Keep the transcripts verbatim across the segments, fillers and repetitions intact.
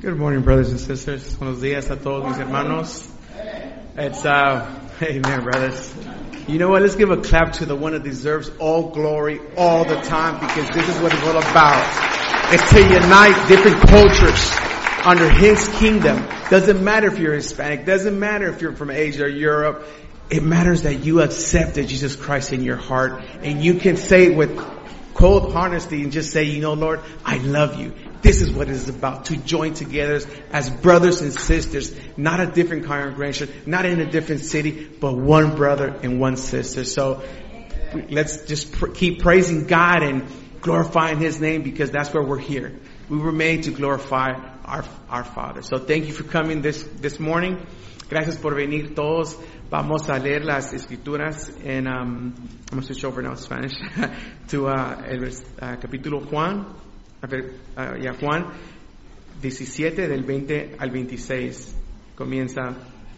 Good morning, brothers and sisters. Buenos días a todos mis hermanos. It's, uh, amen, brothers. You know what? Let's give a clap to the one that deserves all glory all the time, because this is what it's all about. It's to unite different cultures under His kingdom. Doesn't matter if you're Hispanic. Doesn't matter if you're from Asia or Europe. It matters that you accepted Jesus Christ in your heart, and you can say it with cold honesty and just say, you know, Lord, I love you. This is what it is about, to join together as brothers and sisters, not a different congregation, not in a different city, but one brother and one sister. So let's just pr- keep praising God and glorifying His name, because that's where we're here. We were made to glorify our our Father. So thank you for coming this this morning. Gracias por venir todos. Vamos a leer las escrituras en, um, I'm going to switch over now to Spanish, to uh, el uh, capítulo Juan, a ver, uh, yeah, Juan diecisiete del veinte al veintiséis. Comienza: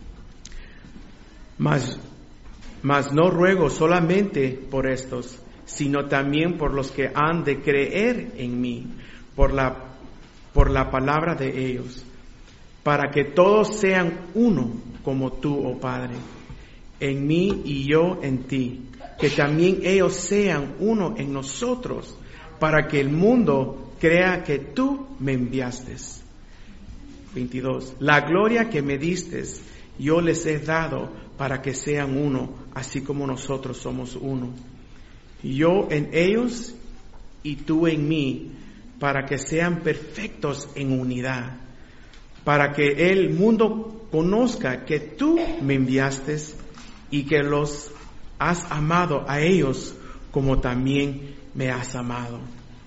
Mas, mas no ruego solamente por estos, sino también por los que han de creer en mí, por la, por la palabra de ellos, para que todos sean uno, como tú, oh Padre, en mí y yo en ti, que también ellos sean uno en nosotros, para que el mundo crea que tú me enviaste. veintidós. La gloria que me diste, yo les he dado para que sean uno, así como nosotros somos uno. Yo en ellos y tú en mí, para que sean perfectos en unidad, para que el mundo conozca que tú me enviaste y que los has amado a ellos como también me has amado.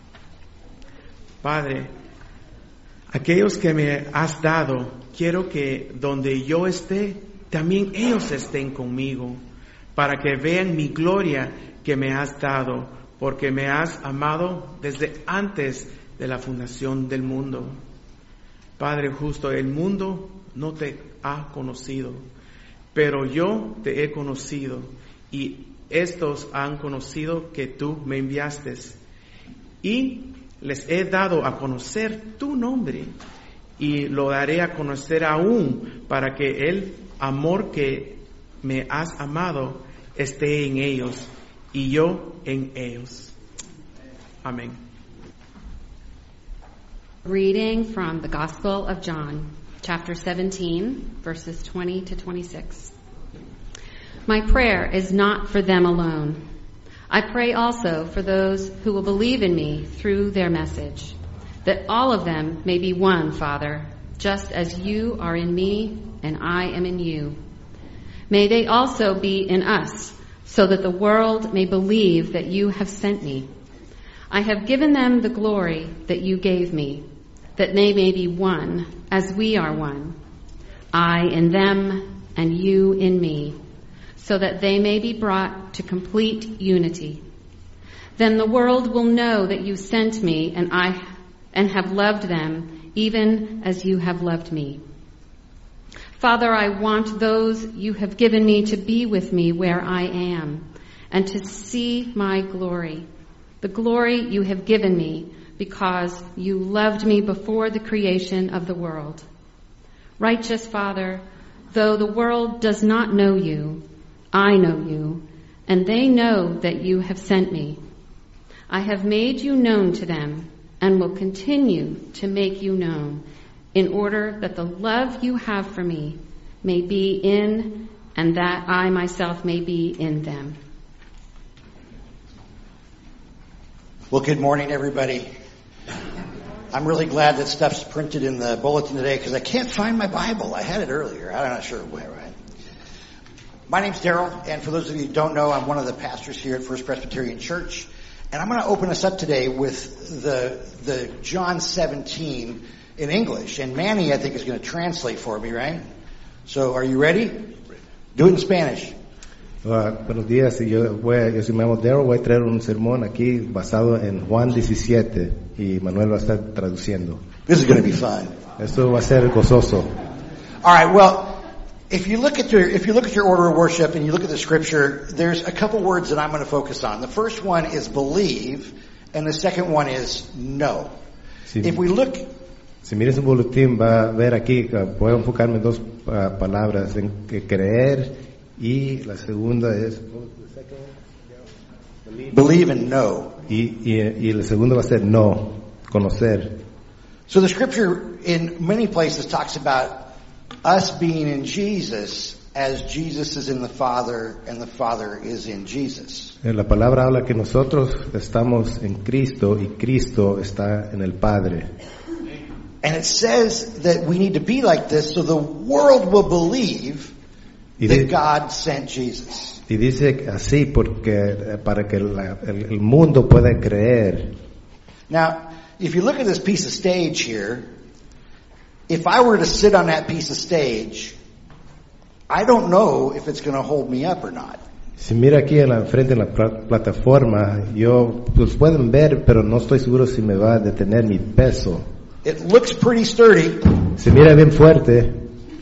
Padre, aquellos que me has dado, quiero que donde yo esté, también ellos estén conmigo, para que vean mi gloria que me has dado, porque me has amado desde antes de la fundación del mundo. Padre justo, el mundo no te ha conocido, pero yo te he conocido, y estos han conocido que tú me enviaste, y les he dado a conocer tu nombre, y lo daré a conocer aún, para que el amor que me has amado esté en ellos, y yo en ellos. Amén. Reading from the Gospel of John, chapter seventeen, verses twenty to twenty-six. My prayer is not for them alone. I pray also for those who will believe in me through their message, that all of them may be one, Father, just as you are in me and I am in you. May they also be in us, so that the world may believe that you have sent me. I have given them the glory that you gave me, that they may be one as we are one, I in them and you in me, so that they may be brought to complete unity. Then the world will know that you sent me, and I and have loved them even as you have loved me. Father, I want those you have given me to be with me where I am, and to see my glory, the glory you have given me, because you loved me before the creation of the world. Righteous Father, though the world does not know you, I know you, and they know that you have sent me. I have made you known to them, and will continue to make you known, in order that the love you have for me may be in, and that I myself may be in them. Well, good morning, everybody. I'm really glad that stuff's printed in the bulletin today, because I can't find my Bible. I had it earlier. I'm not sure where. Right? My name's Daryl, and for those of you who don't know, I'm one of the pastors here at First Presbyterian Church, and I'm going to open us up today with the the John seventeen in English, and Manny, I think, is going to translate for me, right? So, are you ready? Do it in Spanish. Uh, buenos días, yo, voy, yo soy me llamo Daryl, voy a traer un sermón aquí basado en Juan diecisiete, y Manuel va a estar traduciendo. This is going to be fun. Esto va a ser gozoso. All right, well, if you look at your if you look at your order of worship and you look at the scripture, there's a couple words that I'm going to focus on. The first one is believe, and the second one is know. Sí. If we look Si miras un boletín va a ver aquí, que puedo enfocarme en dos uh, palabras, en que creer y la segunda es Believe and know. y, y, y la segunda va a ser no, conocer. So the scripture in many places talks about us being in Jesus as Jesus is in the Father and the Father is in Jesus. La palabra habla que nosotros estamos en Cristo y Cristo está en el Padre. And it says that we need to be like this so the world will believe Y, that di- God sent Jesus. y dice así porque para que la- el, el mundo pueda creer. Now, if you look at this piece of stage here, if I were to sit on that piece of stage, I don't know if it's going to hold me up or not. Si mira aquí en la frente en la pla- plataforma, yo pues pueden ver, pero no estoy seguro si me va a detener mi peso. It looks pretty sturdy, Se mira bien fuerte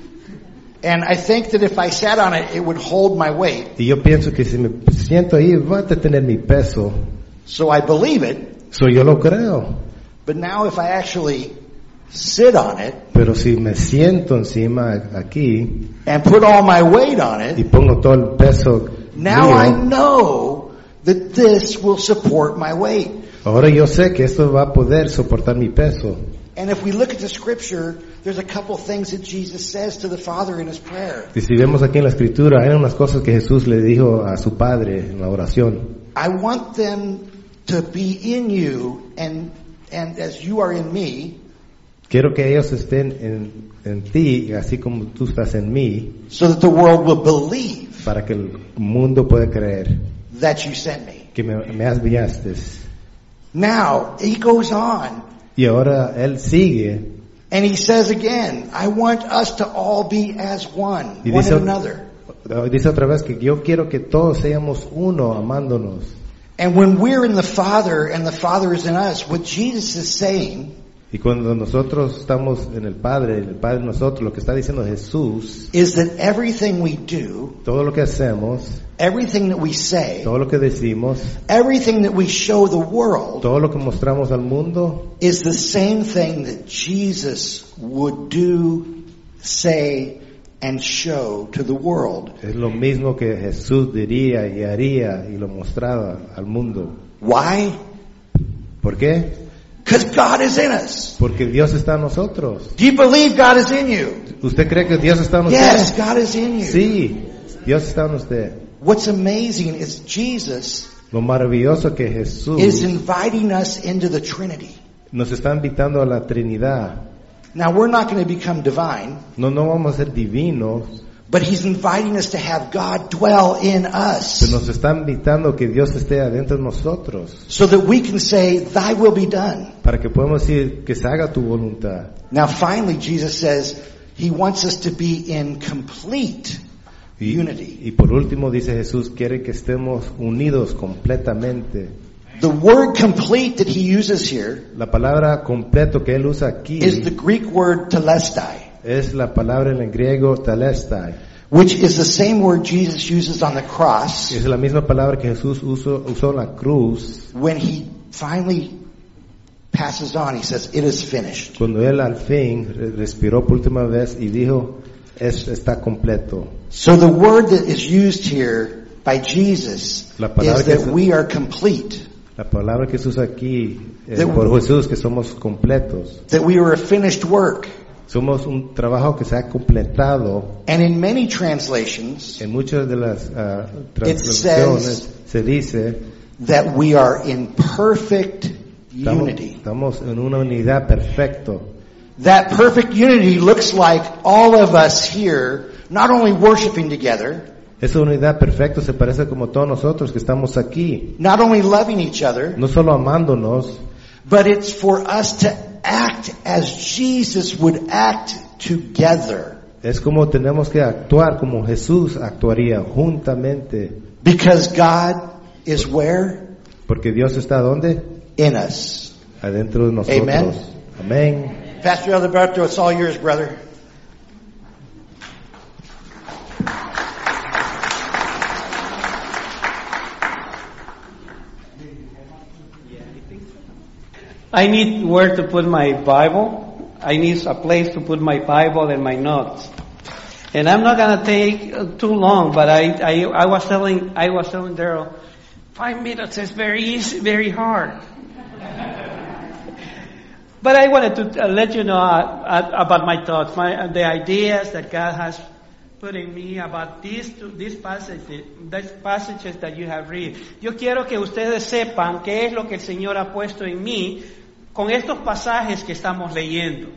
and I think that if I sat on it, it would hold my weight. y yo pienso que si me siento ahí va a detener mi peso. So I believe it, So yo lo creo. but now if I actually sit on it Pero si me siento encima aquí and put all my weight on y it, pongo todo el peso now I mío, know that this will support my weight. ahora yo sé que esto va a poder soportar mi peso. And if we look at the scripture, there's a couple things that Jesus says to the Father in his prayer. Y si vemos aquí en la escritura, hay unas cosas que Jesús le dijo a su Padre en la oración. I want them to be in you and and as you are in me, Quiero que ellos estén en, en ti, así como tú estás en mí, so that the world will believe para que el mundo pueda creer that you sent me. que me, me enviaste. Now, he goes on Y ahora él sigue and he says again, I want us to all be as one, y one dice, another. dice otra vez que yo quiero que todos seamos uno, amándonos. And when we're in the Father and the Father is in us, what Jesus is saying Y cuando nosotros estamos en el Padre, el Padre en nosotros, lo que está diciendo Jesús, is that everything we do, todo lo que hacemos, everything that we say, todo lo que decimos, everything that we show the world todo lo que mostramos al mundo, is the same thing that Jesus would do, say, and show to the world. es lo mismo que Jesús diría y haría y lo mostraba al mundo. Why? ¿Por qué? Because God is in us. Porque Dios está en nosotros. Do you believe God is in you? ¿Usted cree que Dios está en usted? Yes, God is in you. Sí, Dios está en usted. What's amazing is Jesus Lo maravilloso que Jesús is inviting us into the Trinity. nos está invitando a la Trinidad. Now, we're not going to become divine, No, no vamos a ser divinos, but He's inviting us to have God dwell in pero us nos está invitando que Dios esté adentro de nosotros, so that we can say, Thy will be done. para que podamos decir que se haga tu voluntad. Now, finally, Jesus says He wants us to be in complete Y, unity. y por último dice Jesús, quiere que estemos unidos completamente. The word complete that He uses here La palabra completo que él usa aquí is the Greek word telestai, es la palabra en el griego telestai. which is the same word Jesus uses on the cross Es la misma palabra que Jesús usó, usó en la cruz when He finally passes on. He says, it is finished. cuando él al fin re- respiró por última vez y dijo, es, está completo. So the word that is used here by Jesus La palabra is que that se- we are complete, La palabra que se usa aquí eh, De- por Jesús que somos completos. that we are a finished work. Somos un trabajo que se ha completado. And in many translations, En muchas de las ah, It traducciones se dice that we are in perfect estamos, unity. estamos en una unidad perfecta. That perfect unity looks like all of us here not only worshiping together, Esa unidad perfecta se parece como todos nosotros que estamos aquí, not only loving each other, no solo amándonos, but it's for us to act as Jesus would act together. es como tenemos que actuar como Jesús actuaría juntamente, Because God is where? porque Dios está ¿dónde? In us. Adentro de nosotros. Amen. Amén. Pastor Alberto, it's all yours, brother. I need where to put my Bible. I need a place to put my Bible and my notes. And I'm not gonna take uh, too long, but I, I, I was telling, I was telling Daryl, five minutes is very easy, very hard. But I wanted to uh, let you know uh, uh, about my thoughts, my, uh, the ideas that God has put in me about these two, these passages, these passages that you have read. Yo quiero que ustedes sepan qué es lo que el Señor ha puesto en mí con estos pasajes que estamos leyendo.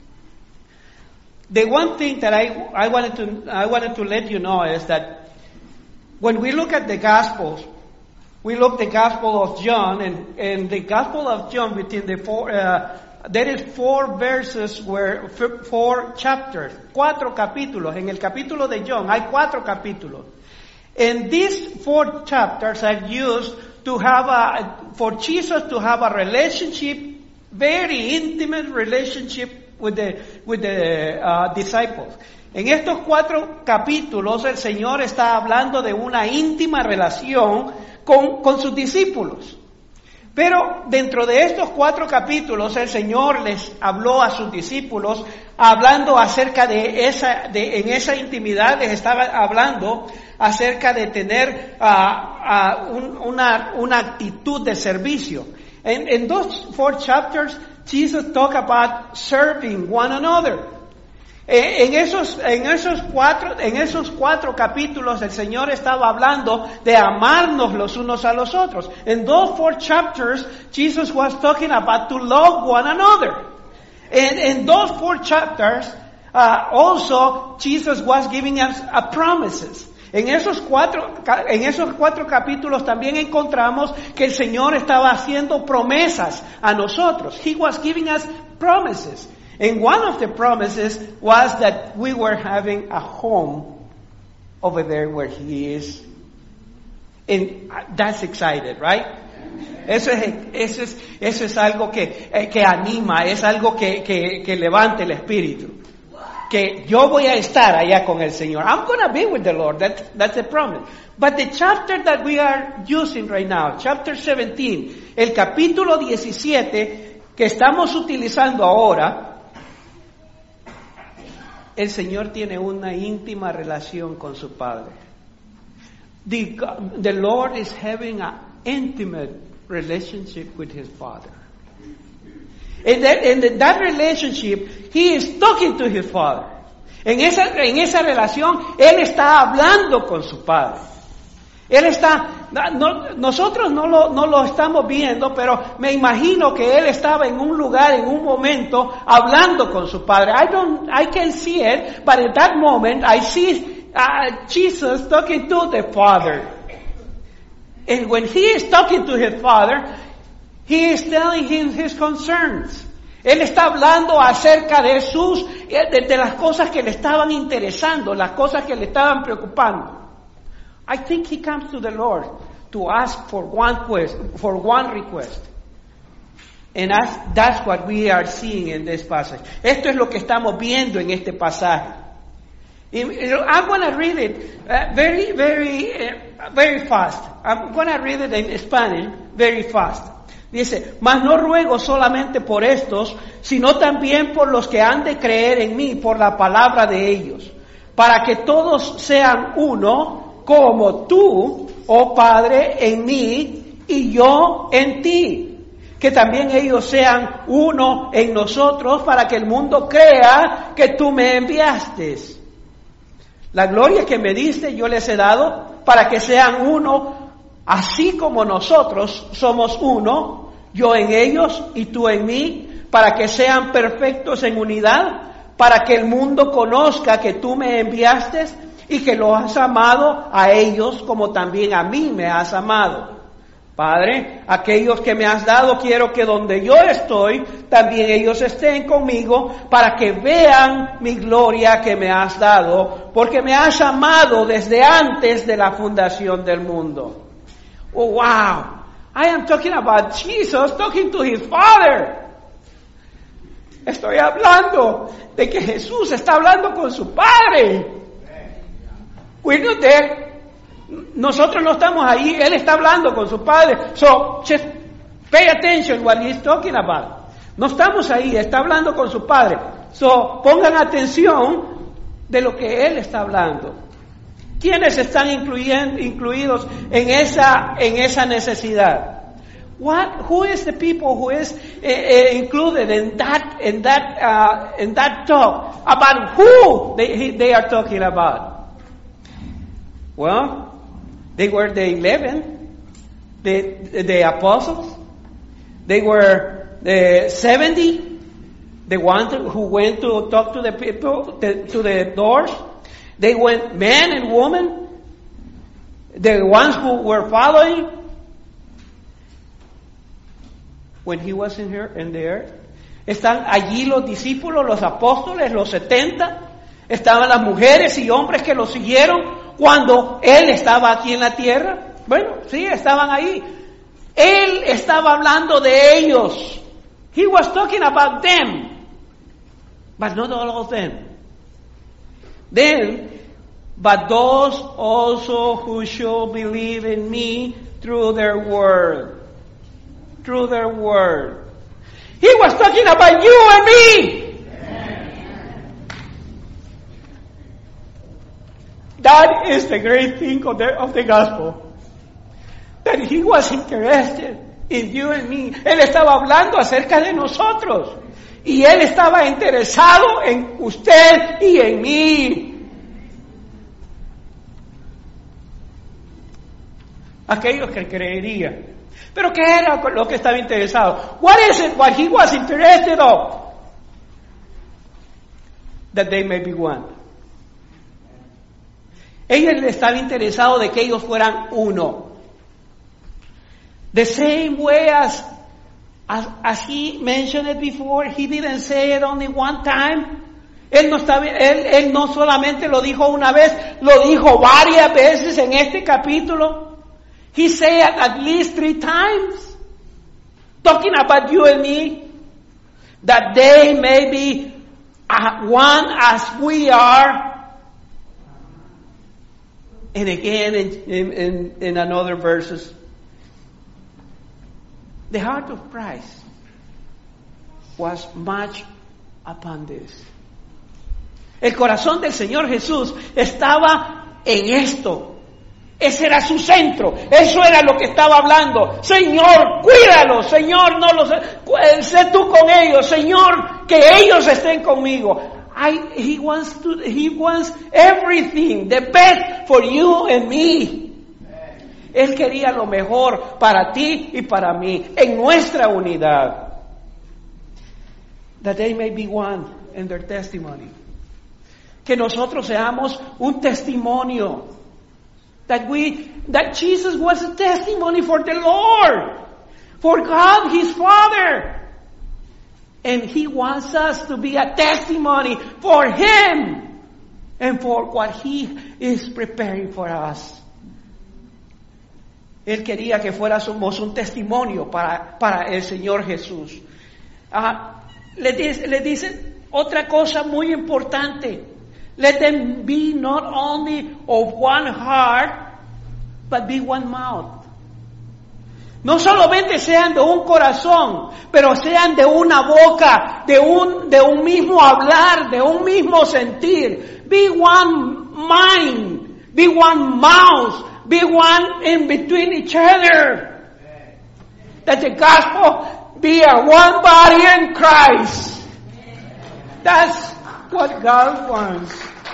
The one thing that I, I wanted to, I wanted to let you know is that when we look at the Gospels, we look at the Gospel of John, and, and the Gospel of John within the four, uh, there is four verses where, four chapters, cuatro capítulos. En el capítulo de John hay cuatro capítulos. And these four chapters are used to have a, for Jesus to have a relationship, very intimate relationship with the, with the uh, disciples. En estos cuatro capítulos el Señor está hablando de una íntima relación con, con sus discípulos. Pero dentro de estos cuatro capítulos el Señor les habló a sus discípulos hablando acerca de esa, de, en esa intimidad les estaba hablando acerca de tener uh, uh, un, una, una actitud de servicio. En, en those four chapters, Jesus talked about serving one another. En esos, en esos cuatro, en esos cuatro capítulos el Señor estaba hablando de amarnos los unos a los otros. In those four chapters, Jesus was talking about to love one another. And in those four chapters, uh, also Jesus was giving us a promises. En esos cuatro, en esos cuatro capítulos también encontramos que el Señor estaba haciendo promesas a nosotros. He was giving us promises. And one of the promises was that we were having a home over there where He is. And that's excited, right? Eso es, eso es, eso es algo que, eh, que anima, es algo que, que, que levanta el espíritu. Que yo voy a estar allá con el Señor. I'm going to be with the Lord. That's, that's a promise. But the chapter that we are using right now, chapter seventeen, el capítulo diecisiete que estamos utilizando ahora, el Señor tiene una íntima relación con su Padre. The, the Lord is having an intimate relationship with His Father. In that, in that relationship, He is talking to His Father. En esa, en esa relación, Él está hablando con su Padre. Él está, no, nosotros no lo, no lo estamos viendo, pero me imagino que Él estaba en un lugar, en un momento, hablando con su Padre. I don't, I can't see it, but at that moment, I see uh, Jesus talking to the Father. And when He is talking to His Father, He is telling Him His concerns. Él está hablando acerca de sus, de, de las cosas que le estaban interesando, las cosas que le estaban preocupando. I think he comes to the Lord to ask for one quest, for one request. And that's, that's what we are seeing in this passage. Esto es lo que estamos viendo en este pasaje. I'm going to read it uh, very, very, uh, very fast. I'm going to read it in Spanish very fast. Dice, mas no ruego solamente por estos, sino también por los que han de creer en mí por la palabra de ellos, para que todos sean uno, como tú, oh Padre, en mí y yo en ti. Que también ellos sean uno en nosotros para que el mundo crea que tú me enviaste. La gloria que me diste yo les he dado para que sean uno, así como nosotros somos uno, yo en ellos y tú en mí, para que sean perfectos en unidad, para que el mundo conozca que tú me enviaste y que los has amado a ellos como también a mí me has amado. Padre, aquellos que me has dado, quiero que donde yo estoy, también ellos estén conmigo, para que vean mi gloria que me has dado, porque me has amado desde antes de la fundación del mundo. Oh, wow! I am talking about Jesus talking to His Father. Estoy hablando de que Jesús está hablando con su Padre. We're not there. Nosotros no estamos ahí. Él está hablando con su Padre. So, just pay attention what he's talking about. No estamos ahí, está hablando con su padre. So, pongan atención de lo que él está hablando. ¿Quiénes están incluyen, incluidos en esa, en esa necesidad? What, who is the people who is uh, uh, included in that, in that, uh, in that talk? About who they, they are talking about? Well, they were the eleven, the, the apostles. They were the seventy, the ones who went to talk to the people, the, to the doors. They went men and women, the ones who were following when he was in here in the earth. Están allí los discípulos, los apóstoles, los setenta. Estaban las mujeres y hombres que lo siguieron cuando él estaba aquí en la tierra. Bueno, sí, estaban ahí. Él estaba hablando de ellos. He was talking about them, but not all of them. Then, but those also who shall believe in me through their word. Through their word. He was talking about you and me. That is the great thing of the, of the gospel. That he was interested in you and me. Él estaba hablando acerca de nosotros. Y él estaba interesado en usted y en mí. Aquellos que creerían. Pero ¿qué era lo que estaba interesado? What is it what he was interested of? That they may be one. Él estaba interesado de que ellos fueran uno. The same way as, as, as he mentioned it before, he didn't say it only one time. Él no, estaba, él, él no solamente lo dijo una vez, lo dijo varias veces en este capítulo. He said it at least three times, talking about you and me, that they may be one as we are. And again in, in, in, in another verses. The heart of Christ was much upon this. El corazón del Señor Jesús estaba en esto. Ese era su centro. Eso era lo que estaba hablando. Señor, cuídalos. Señor, no los, sé tú con ellos. Señor, que ellos estén conmigo. I, he wants to, he wants everything, the best for you and me. Él quería lo mejor para ti y para mí, en nuestra unidad. That they may be one in their testimony. Que nosotros seamos un testimonio. That we, that Jesus was a testimony for the Lord, for God, His Father. And He wants us to be a testimony for Him and for what He is preparing for us. Él quería que fuéramos un testimonio para, para el Señor Jesús. Uh, le, dice, le dice otra cosa muy importante. Let them be not only of one heart, but be one mouth. No solamente sean de un corazón, pero sean de una boca, de un, de un mismo hablar, de un mismo sentir. Be one mind, be one mouth, be one in between each other. That the gospel be a one body in Christ. That's what God wants.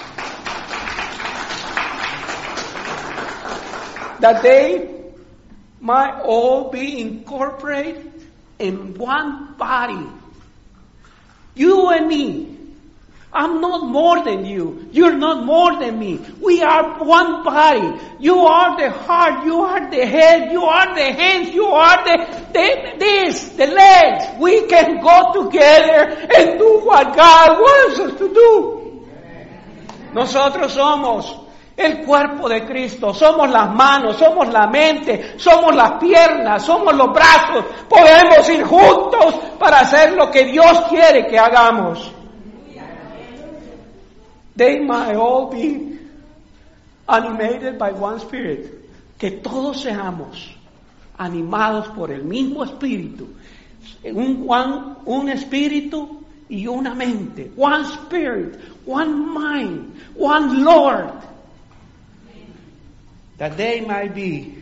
That they might all be incorporated in one body. You and me. I'm not more than you. You're not more than me. We are one body. You are the heart. You are the head. You are the hands. You are the, the this, the legs. We can go together and do what God wants us to do. Nosotros somos el cuerpo de Cristo, somos las manos, somos la mente, somos las piernas, somos los brazos. Podemos ir juntos para hacer lo que Dios quiere que hagamos. They might all be animated by one spirit. Que todos seamos animados por el mismo espíritu. Un, one, un espíritu y una mente. One spirit, one mind, one Lord. That they might be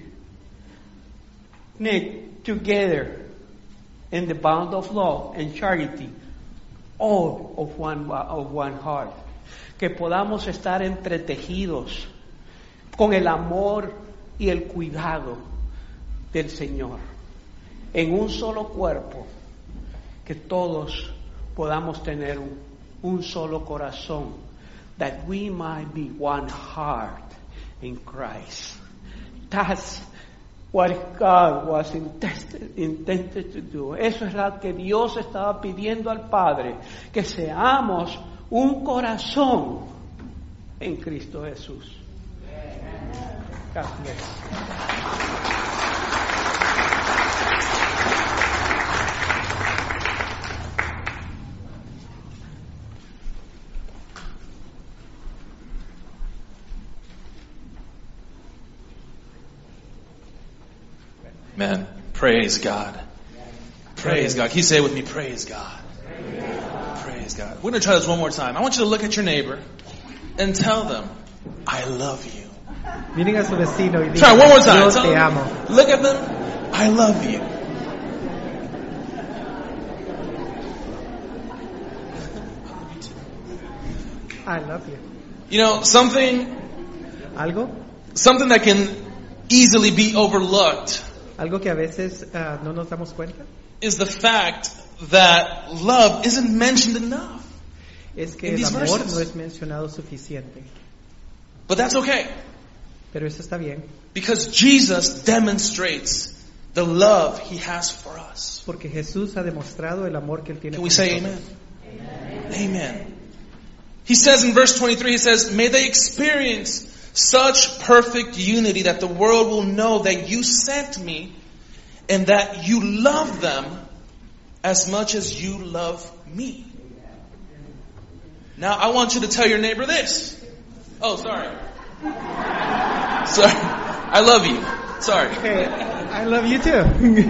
knit together in the bond of love and charity, all of one, of one heart. Que podamos estar entretejidos con el amor y el cuidado del Señor, en un solo cuerpo, que todos podamos tener un, un solo corazón, that we might be one heart in Christ. That's what God was intended, intended to do. Eso es lo que Dios estaba pidiendo al Padre, que seamos un corazón en Cristo Jesús. God bless. Man, praise God. Praise God. Can you say it with me? Praise God. Praise God. We're going to try this one more time. I want you to look at your neighbor and tell them, I love you. Miren a su vecino y Try digan, one more time. Dios Tell te them, amo. look at them, I love you. I love you. You know, something, Algo, something that can easily be overlooked algo que a veces uh, no nos damos cuenta, is the fact that love isn't mentioned enough. es que In el these amor verses. no es mencionado suficiente. But that's okay, Pero eso está bien, because Jesus demonstrates the love He has for us. porque Jesús ha demostrado el amor que Él tiene Can por we say nosotros. amen? Amen. He says in verse twenty-three, He says, may they experience such perfect unity that the world will know that you sent me and that you love them as much as you love me. Now I want you to tell your neighbor this. Oh, sorry. Sorry. I love you. Sorry. Hey, I love you too.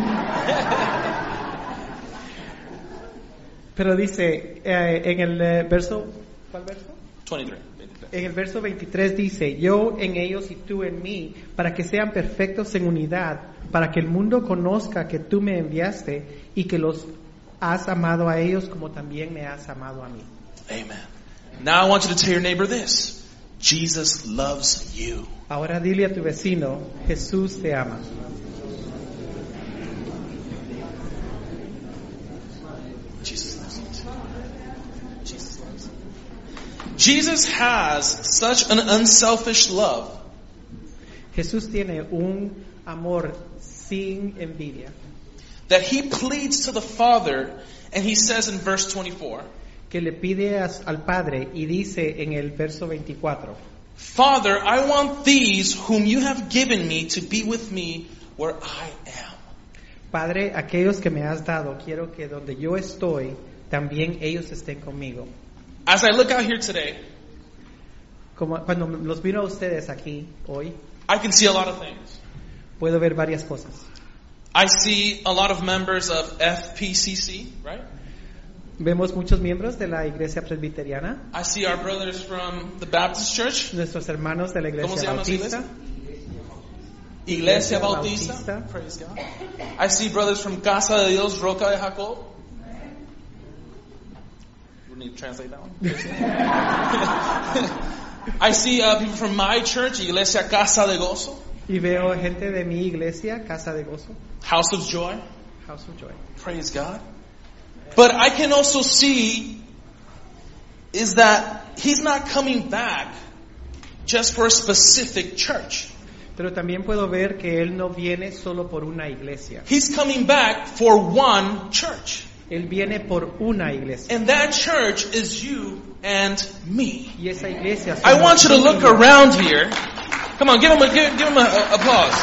Pero dice eh, en el eh, verso, ¿cuál verso? twenty-three. En el verso veintitrés dice, yo en ellos y tú en mí, para que sean perfectos en unidad, para que el mundo conozca que tú me enviaste y que los has amado a ellos como también me has amado a mí. Amen. Now I want you to tell your neighbor this. Jesus loves you. Ahora dile a tu vecino, Jesús te ama. Jesus loves you. Jesus loves you. Jesus has such an unselfish love Jesús tiene un amor sin envidia, that He pleads to the Father, and He says in verse twenty-four, que le pide a- al Padre y dice en el verso veinticuatro, Father, I want these whom you have given me to be with me where I am. Padre, aquellos que me has dado, quiero que donde yo estoy, también ellos estén conmigo. As I look out here today, Como cuando los miro a ustedes aquí hoy, I can see a lot of things. puedo ver varias cosas. I see a lot of members of F P C C, right? Vemos muchos miembros de la iglesia presbiteriana, I see our brothers from the Baptist Church, nuestros hermanos de la ¿Cómo se iglesia llama su bautista, Iglesia Iglesia Bautista. Bautista. Praise God. I see brothers from Casa de Dios, Roca de Jacob. We need to translate that one. I see uh, people from my church, Iglesia Casa de Gozo, y veo gente de mi iglesia, Casa de Gozo, House of Joy. House of Joy. Praise God. But I can also see is that He's not coming back just for a specific church. Pero también puedo ver que Él no viene solo por una iglesia. He's coming back for one church. Él viene por una iglesia. And that church is you and me. Y esa iglesia I somos want you to tú y look yo. around here. Come on, give him a give, give him a, a applause.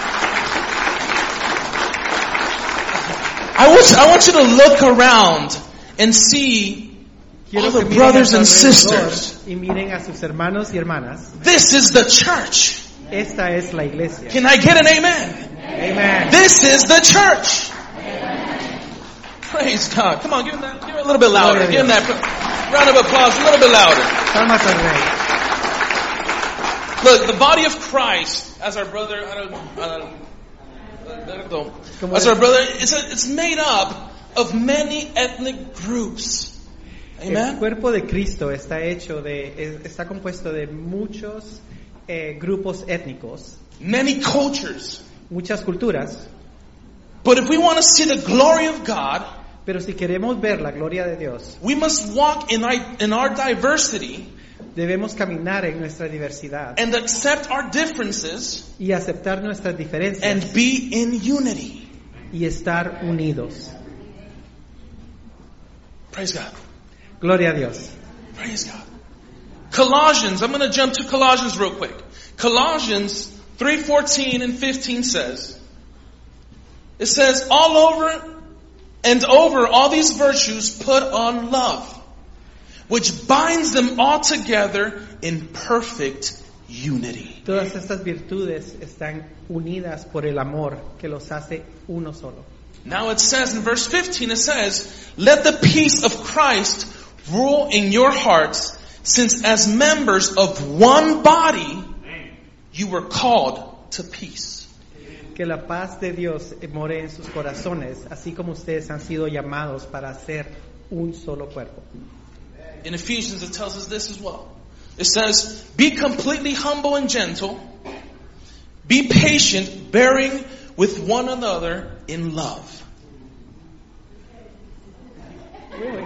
I want I want you to look around and see Quiero all que the miren brothers a and su alrededor sisters. y miren a sus hermanos y hermanas. This is the church. Esta es la iglesia. Can I get an amen? Amen. This is the church. Praise God. Come on, give him that. Give him a little bit louder. Give him that round of applause a little bit louder. Palmas al Rey. Look, the body of Christ, as our brother, I don't, uh, Alberto, as our brother, it's, a, it's made up of many ethnic groups. El Amen. cuerpo de Cristo está hecho de, está compuesto de muchos eh, grupos étnicos, Many cultures. muchas culturas. But if we want to see the glory of God, Pero si queremos ver la gloria de Dios, we must walk in our, in our diversity debemos caminar en nuestra diversidad and accept our differences y aceptar nuestras diferencias and be in unity. y estar unidos. Praise God. Gloria a Dios. Praise God. Colossians, I'm going to jump to Colossians real quick. Colossians three fourteen and fifteen says, it says, all over and over all these virtues put on love, which binds them all together in perfect unity. Todas estas virtudes están unidas por el amor que los hace uno solo. Now it says in verse fifteen, it says, let the peace of Christ rule in your hearts, since as members of one body, you were called to peace. Que la paz de Dios more en sus corazones, así como ustedes han sido llamados para ser un solo cuerpo. In Ephesians it tells us this as well. It says, be completely humble and gentle, be patient, bearing with one another in love. Really?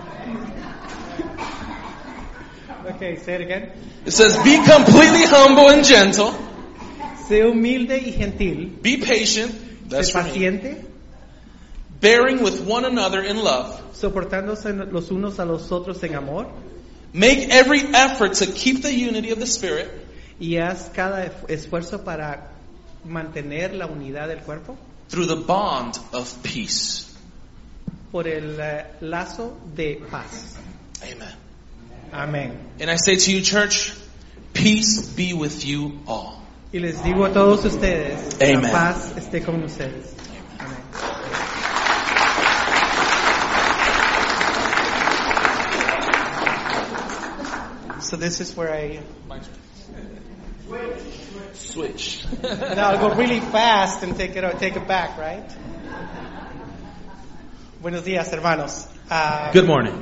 Okay, say it again. It says, be completely humble and gentle, Sé humilde y gentil, be patient, that's sé for me, paciente, bearing with one another in love. soportándose los unos a los otros en amor, Make every effort to keep the unity of the Spirit y haz cada esfuerzo para mantener la unidad del cuerpo through the bond of peace. por el eh, lazo de paz. Amen. Amén. And I say to you, church, peace be with you all. Y les digo a todos ustedes, Amen. la paz esté con ustedes. Amén. So this is where I... Switch. Now I'll go really fast and take it take it back, right? Buenos días, hermanos. Uh, Good morning.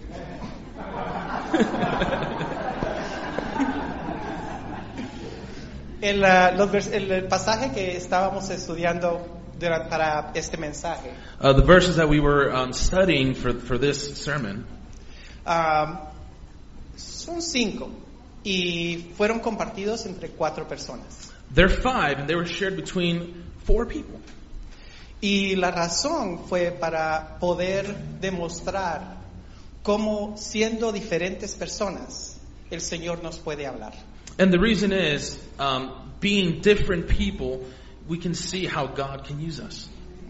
el, uh, los vers- el, el pasaje que estábamos estudiando durante, para este mensaje Uh, the verses that we were um, studying for, for this sermon, um, son cinco y fueron compartidos entre cuatro personas. they're five, and they were shared between four people. Y la razón fue para poder demostrar cómo siendo diferentes personas el Señor nos puede hablar. And the reason is, um, being different people, we can see how God can use us.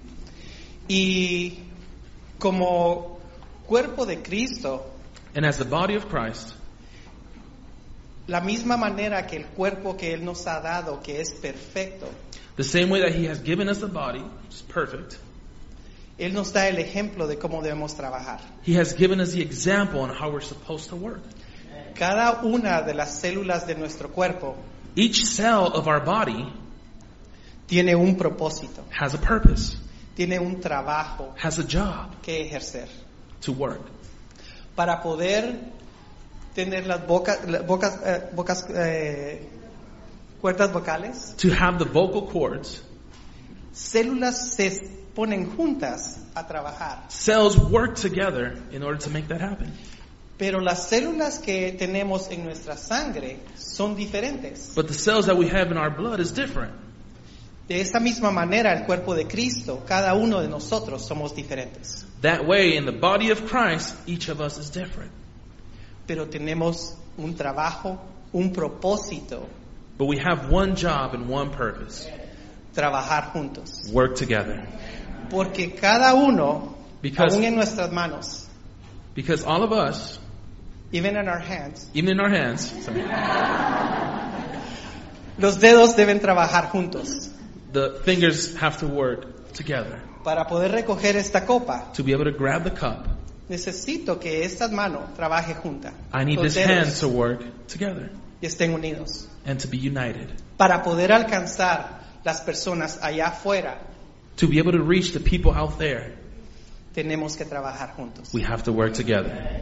Y como cuerpo de Cristo, And as the body of Christ, la misma manera que el cuerpo que Él nos ha dado, que es perfecto, the same way that He has given us a body, which is perfect, Él nos da el ejemplo de cómo debemos trabajar. He has given us the example on how we're supposed to work. Cada una de las células de nuestro cuerpo Each cell of our body tiene un propósito, has a purpose, tiene un trabajo has a job que ejercer. to work. Para poder tener las bocas, las bocas, eh, bocas eh, cuerdas vocales, To have the vocal cords, células se ponen juntas a trabajar. cells work together in order to make that happen. Pero las células que tenemos en nuestra sangre son diferentes. But the cells that we have in our blood is different. De esta misma manera, el cuerpo de Cristo, cada uno de nosotros somos diferentes. That way, in the body of Christ, each of us is different. Pero tenemos un trabajo, un propósito, But we have one job and one purpose. trabajar juntos. Work together. Porque cada uno, Because- aún en nuestras manos, Because all of us, even in our hands, even in our hands, sorry, los dedos deben trabajar juntos. the fingers have to work together. Para poder recoger esta copa, to be able to grab the cup, necesito que esta mano trabaje junta. I need Los this hand dedos to work together y estén unidos. and to be united. Para poder alcanzar las personas allá afuera, To be able to reach the people out there, tenemos que trabajar juntos. we have to work together.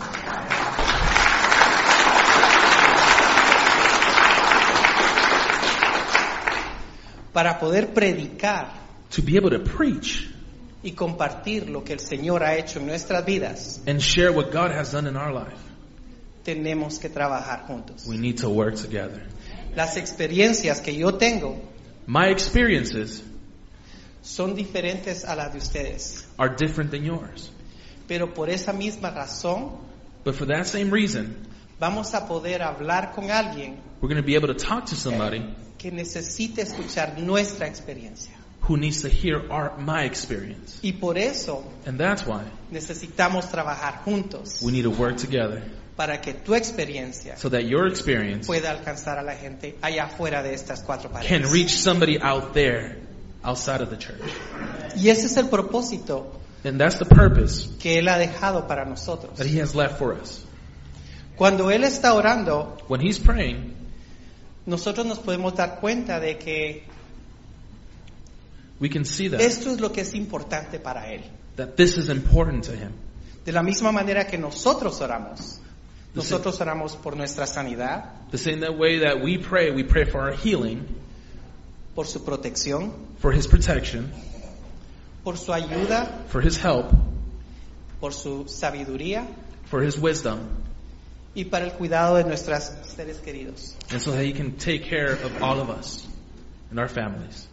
Para poder predicar To be able to preach y compartir lo que el Señor ha hecho en nuestras vidas, and share what God has done in our life, tenemos que trabajar juntos. we need to work together. Las experiencias que yo tengo My experiences son diferentes a las de ustedes, are different than yours. pero por esa misma razón But for that same reason, vamos a poder hablar con alguien we're going to be able to talk to somebody que necesite escuchar nuestra experiencia. who needs to hear our, my experience. Y por eso And that's why necesitamos trabajar juntos we need to work together para que tu experiencia so that your experience pueda alcanzar a la gente allá afuera de estas cuatro can paredes. reach somebody out there outside of the church. Y ese es el propósito And that's the purpose que Él ha dejado para nosotros. that He has left for us. Cuando Él está orando, When He's praying, nosotros nos podemos dar cuenta de que we can see that, esto es lo que es importante para Él. that this is important to Him. De la misma manera que nosotros oramos. Nosotros oramos por nuestra sanidad, The same that way that we pray, we pray for our healing, por su protección, for His protection, por su ayuda, for His help, por su sabiduría for His wisdom, y para el cuidado de nuestros seres queridos. and so that He can take care of all of us and our families.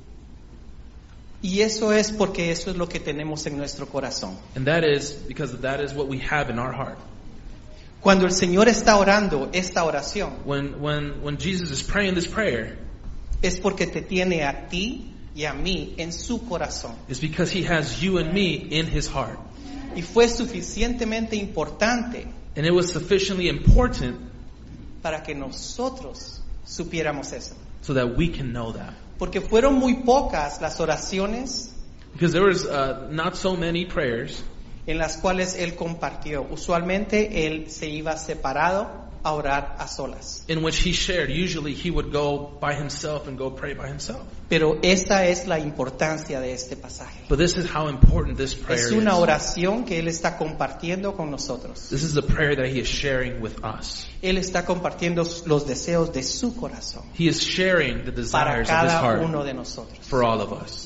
Y eso es porque eso es lo que tenemos en nuestro corazón. And that is because that is what we have in our heart. Cuando el Señor está orando esta oración, When, when, when Jesus is praying this prayer, es porque te tiene a ti y a mí en su corazón. it's because He has you and me in His heart. Y fue suficientemente importante And it was sufficiently important para que nosotros supiéramos eso. so that we can know that. Porque fueron muy pocas las oraciones Because there was uh, not so many prayers en las cuales Él compartió. Usualmente Él se iba separado a orar a solas. in which He shared. Usually He would go by Himself and go pray by Himself. Pero esta es la importancia de este pasaje. But this is how important this prayer Es is. una oración que Él está compartiendo con nosotros. This is a prayer that He is sharing with us. Él está compartiendo los deseos de su corazón He is sharing the para desires of His cada heart uno de nosotros. for all of us.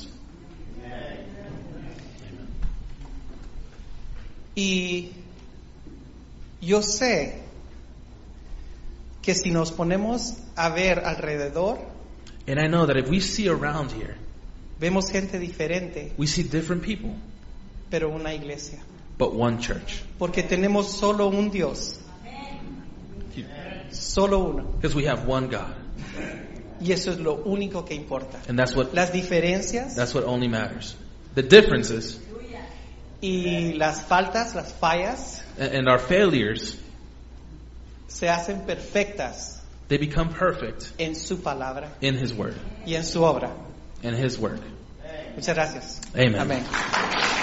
Y yo sé que si nos ponemos a ver alrededor, And I know that if we see around here, vemos gente diferente, we see different people, pero una iglesia. but one church. Porque tenemos solo un Dios, solo uno. Because we have one God. Y eso es lo único que importa. And that's what Las diferencias that's what only matters. The differences y las faltas, las fallas, and, and our failures, se hacen perfectas they become perfect en su palabra in His word y en su obra. and His work. Muchas gracias. Amen. Amén.